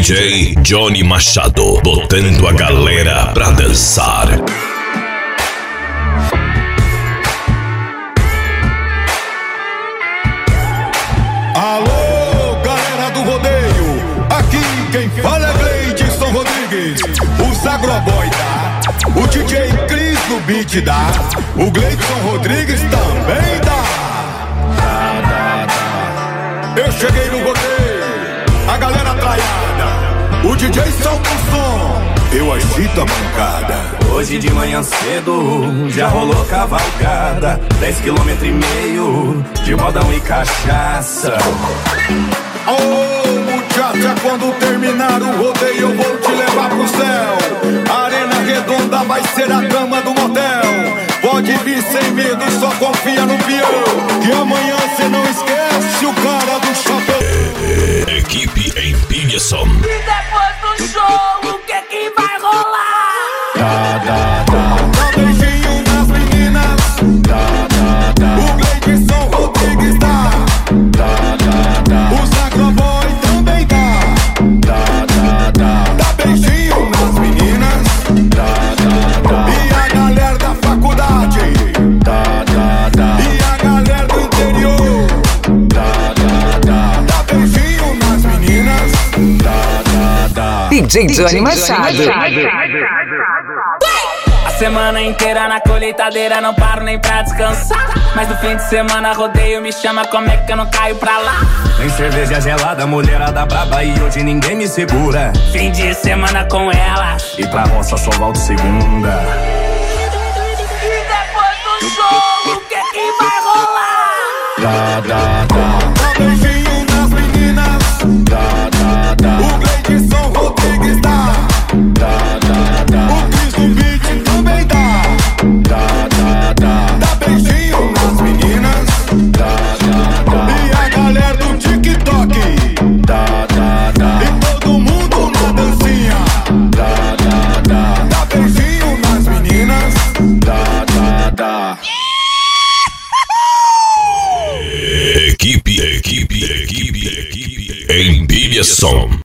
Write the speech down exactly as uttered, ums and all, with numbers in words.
J Johnny Machado, botando a galera pra dançar. Alô, galera do rodeio, aqui quem fala é Gleidson Rodrigues, o Zagroboy dá, o D J Cris no beat dá, o Gleidson Rodrigues também dá. Eu cheguei no rodeio, a galera traiada, o D J solta o som, eu agito a bancada. Hoje de manhã cedo já rolou cavalgada, dez quilômetros e meio de modão e cachaça. Ô oh, muchacha, quando terminar o rodeio eu vou te levar pro céu. A arena redonda vai ser a cama do motel. Pode vir sem medo, só confia no peão, que amanhã cê não esquece o cara do chapéu. Equipe Empilhação. E depois do show, o que é que vai rolar? Dá, dá, dá. Dá beijinho nas meninas. Dá, dá, dá. O Gleidson Rodrigues dá. Dá, dá, dá. O Zagroboy também dá. Dá, dá, dá. Dá beijinho nas meninas. Dá, dá, dá. E a galera da faculdade. Dá, dá, dá. E a galera do interior. Dá, dá, dá. Dá beijinho nas meninas. Dá, dá, dá. D J Johnny Machado. A semana inteira na colheitadeira, não paro nem pra descansar. Mas no fim de semana rodeio me chama, como é que eu não caio pra lá? Tem cerveja gelada, mulherada braba e hoje ninguém me segura. Fim de semana com ela. E pra roça só volto segunda. E depois do show, o que é que vai rolar? Dá, dá, dá. Dá beijinho nas meninas. Dá, dá, dá. O Gleidson Rodrigues dá. Dá, dá, dá. O Cris no beat também dá. Dá, dá, dá. Dá beijinho nas meninas. Dá, dá, dá. E a galera do TikTok. Dá, dá, dá. E todo mundo na dancinha. Dá, dá, dá. Dá beijinho nas meninas. Dá, dá, dá. Equipe, equipe, equipe, equipe, Empilhação.